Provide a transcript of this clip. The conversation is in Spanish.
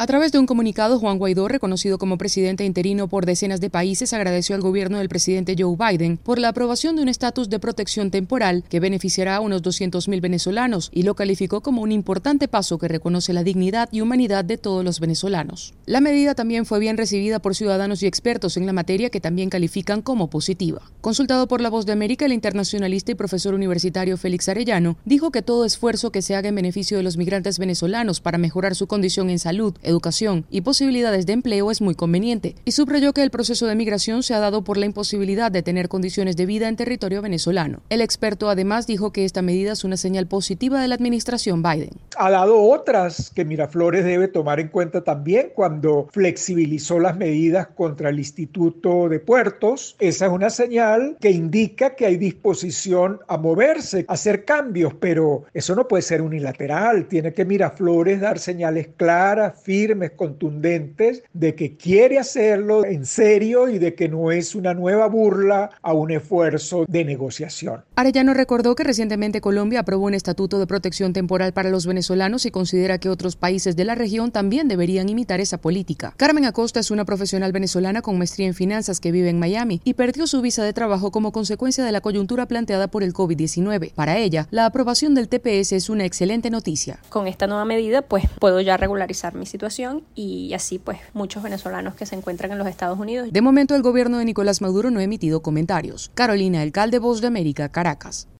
A través de un comunicado, Juan Guaidó, reconocido como presidente interino por decenas de países, agradeció al gobierno del presidente Joe Biden por la aprobación de un estatus de protección temporal que beneficiará a unos 200.000 venezolanos y lo calificó como un importante paso que reconoce la dignidad y humanidad de todos los venezolanos. La medida también fue bien recibida por ciudadanos y expertos en la materia que también califican como positiva. Consultado por La Voz de América, el internacionalista y profesor universitario Félix Arellano dijo que todo esfuerzo que se haga en beneficio de los migrantes venezolanos para mejorar su condición en salud, educación y posibilidades de empleo es muy conveniente, y subrayó que el proceso de migración se ha dado por la imposibilidad de tener condiciones de vida en territorio venezolano. El experto además dijo que esta medida es una señal positiva de la administración Biden. Ha dado otras que Miraflores debe tomar en cuenta también cuando flexibilizó las medidas contra el Instituto de Puertos. Esa es una señal que indica que hay disposición a moverse, a hacer cambios, pero eso no puede ser unilateral. Tiene que Miraflores dar señales claras, firmes, contundentes, de que quiere hacerlo en serio y de que no es una nueva burla a un esfuerzo de negociación. Arellano recordó que recientemente Colombia aprobó un estatuto de protección temporal para los venezolanos y considera que otros países de la región también deberían imitar esa política. Carmen Acosta es una profesional venezolana con maestría en finanzas que vive en Miami y perdió su visa de trabajo como consecuencia de la coyuntura planteada por el COVID-19. Para ella, la aprobación del TPS es una excelente noticia. Con esta nueva medida, pues puedo ya regularizar mi situación y así pues muchos venezolanos que se encuentran en los Estados Unidos. De momento el gobierno de Nicolás Maduro no ha emitido comentarios. Carolina Alcalde, Voz de América, Caracas.